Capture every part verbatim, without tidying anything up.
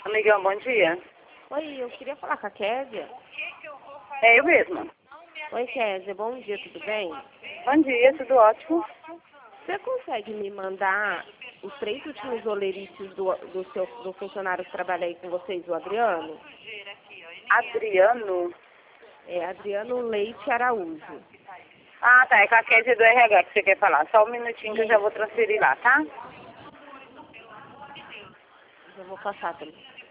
Amigão, bom dia. Oi, eu queria falar com a Kézia. É eu mesma. Oi, Kézia, bom dia, tudo bem? Bom dia, tudo ótimo. Você consegue me mandar os três últimos olerícios do, do, seu, do funcionário que trabalha aí com vocês, o Adriano? Adriano? É, Adriano Leite Araújo. Ah, tá, é com a Kézia do R H que você quer falar. Só um minutinho que eu já vou transferir lá, tá? Eu vou passar também.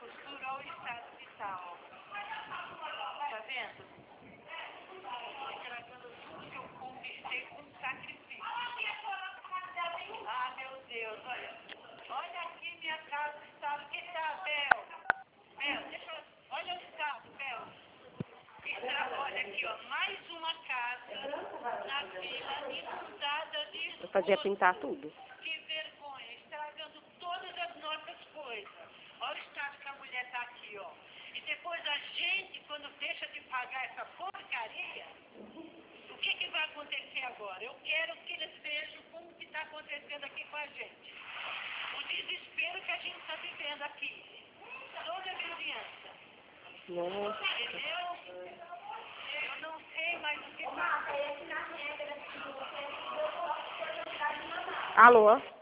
Olha aqui minha casa, o estado que está, Bel. Bel, deixa eu... Olha o estado, Bel. Está, olha aqui, ó, mais uma casa na vila inundada de Eu fazia pintar tudo. Que vergonha, estragando todas as nossas coisas. Olha o estado que a mulher está aqui, ó. E depois a gente, quando deixa de pagar essa porcaria, o que, que vai acontecer agora? Eu quero que eles vejam como que está acontecendo aqui com a gente. O desespero que a gente está vivendo aqui. Toda a vizinhança. Nossa. Entendeu? Eu não sei mais o que fazer. Alô?